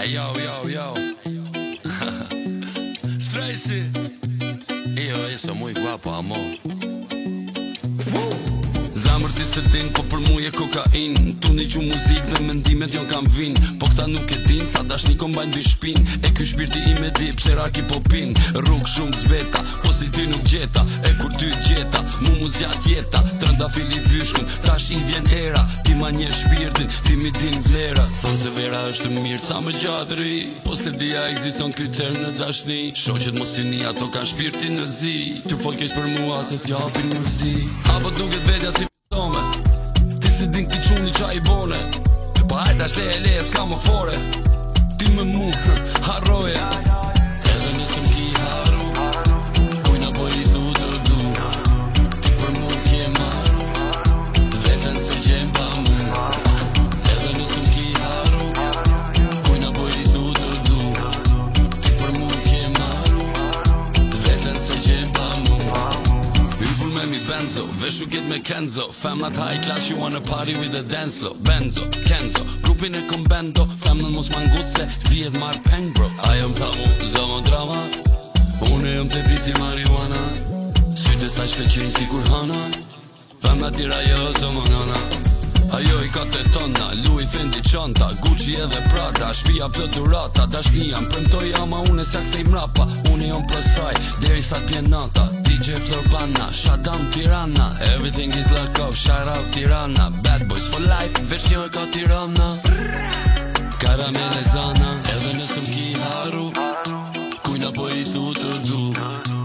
Yo. Stracy. Eso muy guapo, amor. Zamër ti se din, po për mu je kokain. Tu një gju muzik dhe mendimet jo kam vin. Po këta nuk e din, sa dashni kombajn dy shpin. E ky shpirti im e di, pse raki po pin. Rrug shumë zbeta, po si ty nuk gjeta. E kur ty gjeta, mu zjat jeta. Trënda fili vyshkun, tash i vjen era. Ti ma një shpirtin, ti mi din vlera. Thonë se vera është mirë, sa më gjatëri. Po se dia ekziston ky term në dashni. Shoqet mos i ni, ato ka shpirtin në zi. Ty folkesh për mua, ato t'japin mërzi. Apo duket vetja si ti se din ti quni qa i bone. Pa hajta shle s'ka më fore. Ti me mu harroje. Edhe nëse m'ki haru, kujna po i thu të du. Ti për mu kje maru, vetën se gjem pa mu. Edhe nëse m'ki haru, kujna po i thu të du. Ti për mu kje maru, vetën se gjem pa mu. Hypur me mi benzo, veshu ket me Kenzo. Femnat high class, you wanna party with the dance floor. Benzo, Kenzo, grupin e kombendo. Femnat mos manguse, vijet mar peng bro. Ajo m'tha mu, zomo drama. Une jom te prisi marijuana. Syte sa shpeqin si kur hana. Femnat tira jo, zomo nana. Ajo i ka të tona, Louis Fendi qanta, Gucci edhe Prada, shpia plëturata, dashnia m'premtoj ama une se kthej mrapa. Une jom pësaj, deri sa t'pjenata. DJ Florbana, Shadam Tirana. Everything is luck off, shout out Tirana. Bad boys for life, veç një e ka Tirana. Karamele zana, edhe nësë m'ki haru, kujna po i thu të du.